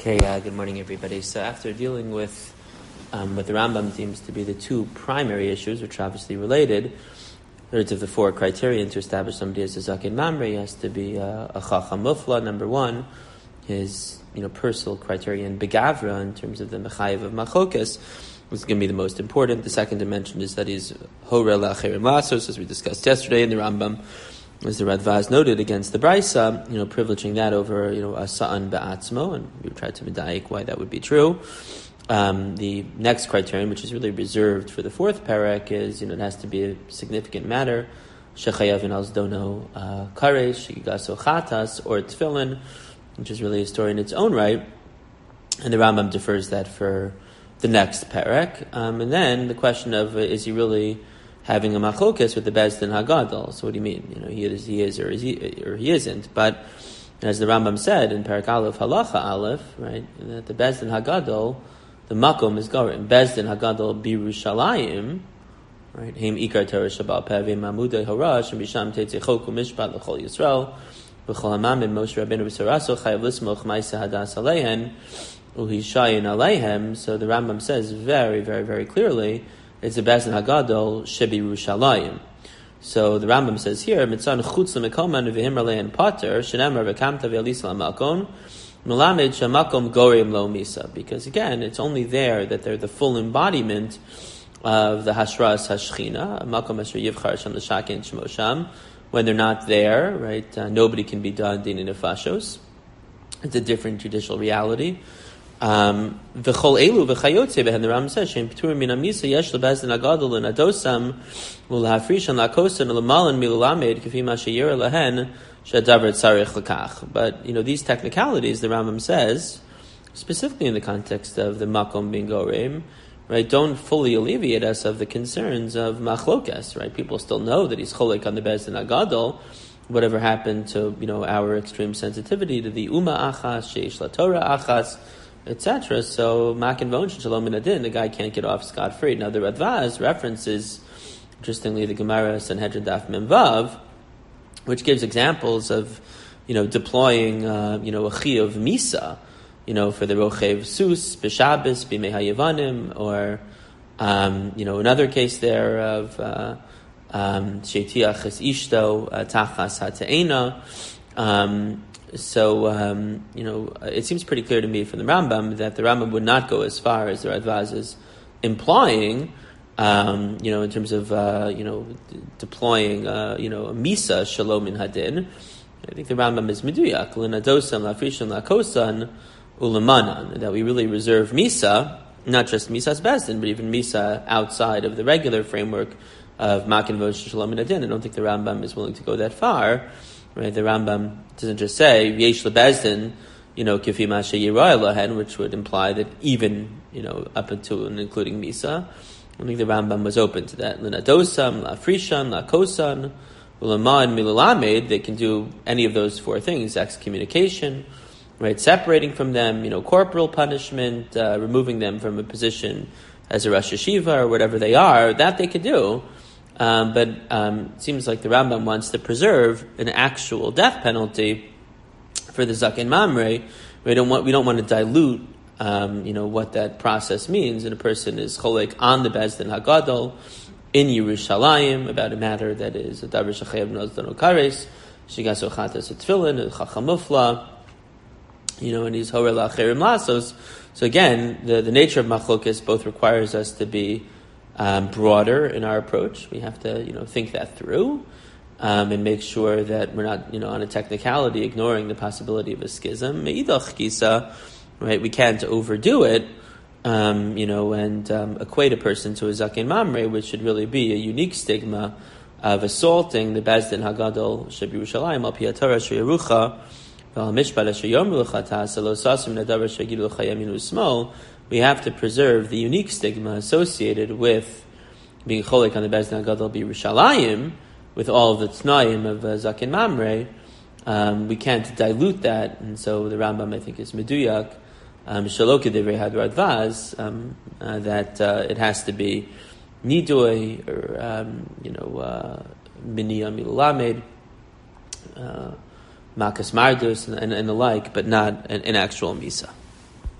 Okay, good morning, everybody. So after dealing with what the Rambam deems to be the two primary issues, which are obviously related, thirds of the four criterion to establish somebody as a Zaken Mamre, he has to be a Chacham Mufla, number one, his personal criterion, Begavra, in terms of the Mechayev of Machokas, was going to be the most important. The second dimension is that he's Hora Lacherim Lasos, as we discussed yesterday in the Rambam, as the Radvaz noted against the Braisa, privileging that over, a Sa'an Ba'atzmo, and we tried to medayik why that would be true. The next criterion, which is really reserved for the fourth parak, is, it has to be a significant matter, Shechayav in Alzdono Karesh, Shigaso Chatas, or Tfilin, which is really a story in its own right, and the Rambam defers that for the next parak. And then the question of, is he really having a machlokas with the Beis Din Hagadol? So what do you mean? He is, or he isn't. But as the Rambam said in Parak Aleph, Halacha Aleph, right, that the Beis Din Hagadol, the makom is gorim. Beis Din Hagadol birushalayim, right? Heim ikar Torah shabal pevim amudei harash and bisham tetzei choku mishpat l'chol Yisrael v'chol hamamim Moshe Rabbeinu b'saraso chayav lismoch ma'aseh hadas aleihen uhishayin aleihem. So the Rambam says very, very, very clearly, it's a Beis Din Hagadol shebi Yerushalayim. So the Rambam says here, Mitzan chutz lemekoman v'him ralein pater shenemar v'kamta v'alisal makon melamed shemakom gorim lo misa. Because again, it's only there that they're the full embodiment of the hashras hashchina makom asher yivchar sham l'shakin shmosham. When they're not there, right, nobody can be done dinin nefashos. It's a different judicial reality. V'chol elu v'chayotze behen, the Rambam says, she'im p'turim min amisa yesh lebeis din hagadol l'nadosam l'hafrishan l'kosan l'malan milulamed k'fi ma sheyira lehen she'adavar tzarich l'kach. But, these technicalities, the Rambam says, specifically in the context of the makom being gorim, right, don't fully alleviate us of the concerns of machlokas, right? People still know that he's cholek on the Beis Din Hagadol. Whatever happened to, our extreme sensitivity to the Uma Achas, Sheish La Torah Achas, etc. So, Makin Von Shalom Min Adin, the guy can't get off scot-free. Now, the Radvaz references, interestingly, the Gemara Sanhedrin Daf Mem Vav, which gives examples of, deploying, a chi of Misa, for the Rochev Sus, B'Shabbos, B'Mei HaYevanim, or, another case there of Sheitiach Es Ishto, Tachas HaTe'ena. So, it seems pretty clear to me from the Rambam that the Rambam would not go as far as the Radvaz is implying, in terms of, deploying, a Misa Shalom in Hadin. I think the Rambam is Meduyak, L'nadosam, La'frisham, La'kosan, Ulamanan, that we really reserve Misa, not just Misa's Beis Din, but even Misa outside of the regular framework of Makin Vosh Shalom in Hadin. I don't think the Rambam is willing to go that far. Right, the Rambam doesn't just say Yesh LeBeis Din, Kifi Mashe Yirah Lahen, which would imply that even, up until and including Misa. I think the Rambam was open to that. L'nadosam, La'frishan, La'kosan, Ulama and Milulamed, they can do any of those four things: excommunication, right, separating from them, corporal punishment, removing them from a position as a Rosh Yeshiva or whatever they are, that they could do. But it seems like the Rambam wants to preserve an actual death penalty for the Zaken Mamre. We don't want to dilute, what that process means. And a person is cholek on the Beis Din Hagadol in Yerushalayim about a matter that is a davar shechayav nozdano kares, shigaso chatas etfilin, chacham mufla, and he's horeh la'acherim lasos. So again, the nature of machlokas both requires us to be broader in our approach. We have to, think that through, and make sure that we're not, on a technicality, ignoring the possibility of a schism. Me'idach kisa, right? We can't overdo it, and equate a person to a Zaken Mamre, which should really be a unique stigma of assaulting the Beis Din Hagadol Shebi Yerushalayim al pi haTorah sheyerucha v'al mishpat asher yomru l'chatas lo sasim nadavar shegidu l'cha yamin u'smol. We have to preserve the unique stigma associated with being cholik on the Beis Din Hagadol b'Yerushalayim, with all of the t'nayim of Zaken Mamre. We can't dilute that, and so the Rambam, I think, is meduyak, shelo k'divrei Radvaz, that it has to be nidui or miniyah milulamed, makas mardus and the like, but not an actual misa.